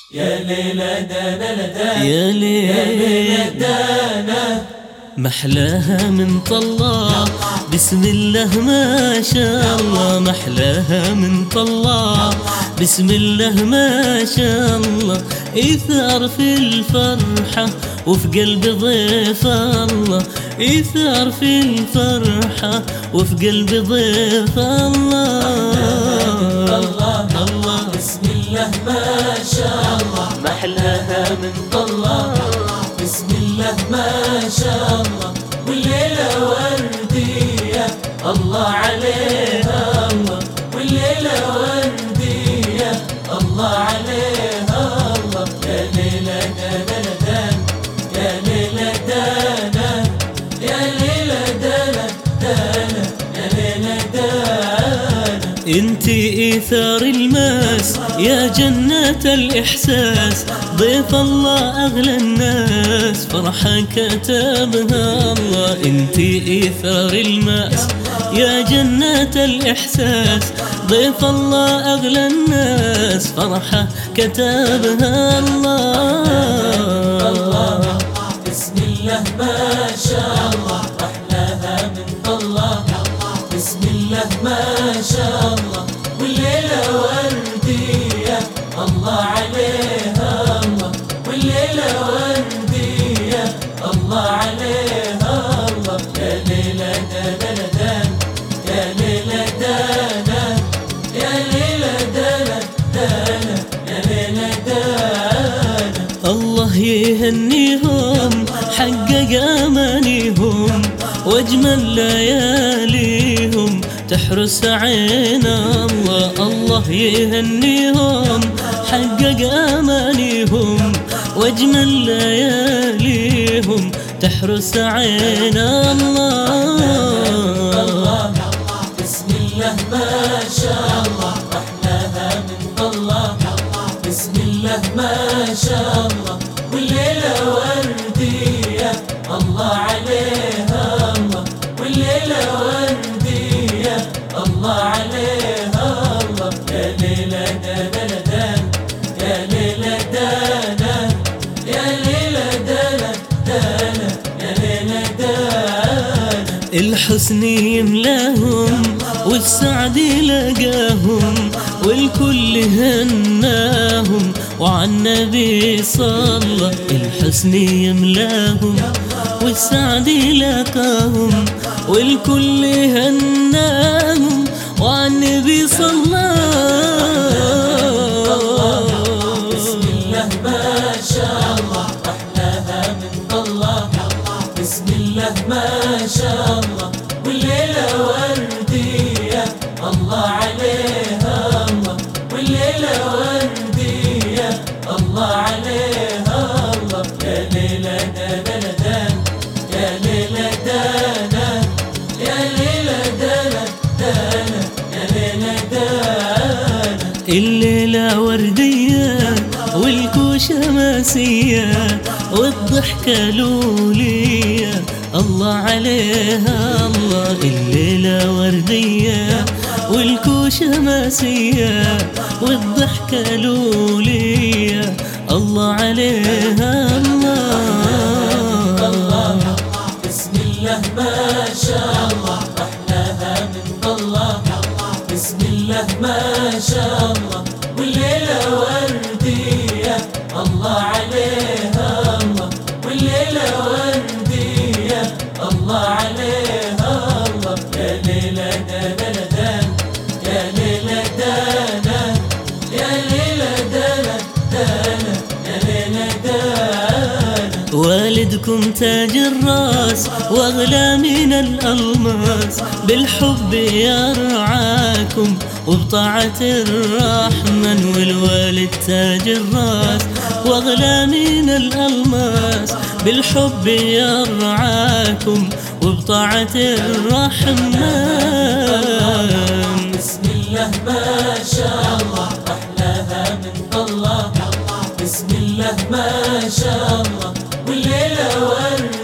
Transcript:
يا ليلى دانا لدانا يا ليلى دانا محلاها من طلع بسم الله ما شاء الله، محلاها من طلع بسم الله ما شاء الله، إيثار في الفرحة وفي قلب ضيف الله، إيثار في الفرحة وفي قلب ضيف الله. الله بسم الله ما شاء الله، محلاها من طلع بسم الله ما شاء الله، والليلة وردية الله عليها الله، والليلة وردية الله عليها الله. يا ليلى دانا لدانا يا ليلى دانا يا ليلى دانا دانا يا ليلى دانا. انتي إيثار الماس يا جنة الإحساس، ضيف الله أغلى الناس فرحة كتبها الله. انتي إيثار الماس يا جنة الإحساس، ضيف الله أغلى الناس فرحة كتبها الله. بسم الله ما شاء الله، أحلاها من الله بسم الله ما شاء الله، والليلة وردية الله عليها الله، والليلة وردية الله عليها الله. يا ليلى دانا لدانا يا ليلى دانا يا ليلى دانا دانا يا ليلى دانا. الله يهنيهم حقق أمانيهم، واجمل لياليهم تحرس عين الله. الله يهنيهم حقق أمانيهم، واجمل لياليهم تحرس عين الله. بسم الله ما شاء الله، أحلاها من الله بسم الله ما شاء الله، والليلة وردية الله عليها الله، والليلة وردية الله عليها الله. يا ليلى دانا لدانا يا ليلى دانا يا ليلى دانا دانا يا ليلى دانا. الحسن يملاهم والسعد لقاهم، والكل هناهم وعن النبي صلى. الحسن يملاهم والسعد لقاهم، والكل هناهم وعن النبي صلى. بسم الله ما شاء الله، أحلاها من الله بسم الله ما شاء الله، والليلة وردية الله عليها الله، والليلة وردية الله عليها الله. يا ليلى دانا لدانا يا ليلى دانا يا ليلى دانا دانا يا ليلى دانا. الليلة وردية والكوشة ماسية، والضحكة لولية الله عليها الله. الليلة وردية والكوشة ماسية، والضحكة لولية الله عليها الله. بسم الله ما شاء الله، أحلاها من الله بسم الله ما شاء الله، والليلة وردية الله عليها الله، والليلة وردية الله عليها الله. يا ليلى دانا لدانا يا ليلى دانا يا ليلى دانا دانا يا ليلى دانا. والدكم تاج الراس واغلى من الألماس، بالحب يرعاكم وبطاعة الرحمن. والوالد تاج الراس واغلى من الألماس، بالحب يرعاكم وبطاعة الرحمن. بسم الله ما شاء الله، أحلاها من الله بسم الله ما شاء الله، والليلة ورد